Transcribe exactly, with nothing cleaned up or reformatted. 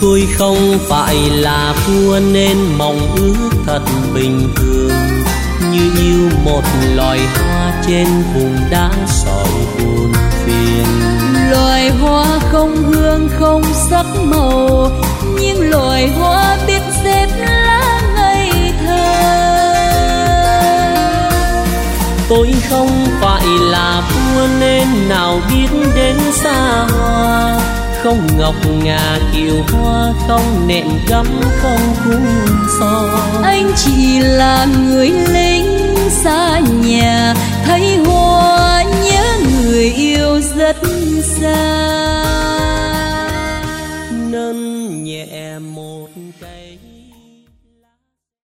Tôi không phải là vua nên mong ước thật bình thường, như yêu một loài hoa trên vùng đá sỏi buồn phiền. Loài hoa không hương không sắc màu, nhưng loài hoa biết xếp lá ngây thơ. Tôi không phải là vua nên nào biết đến xa hoa, không ngọc ngà kiều hoa, không nệm gấm không khung so. Anh chỉ là người lính xa nhà, thấy hoa nhớ người yêu rất xa.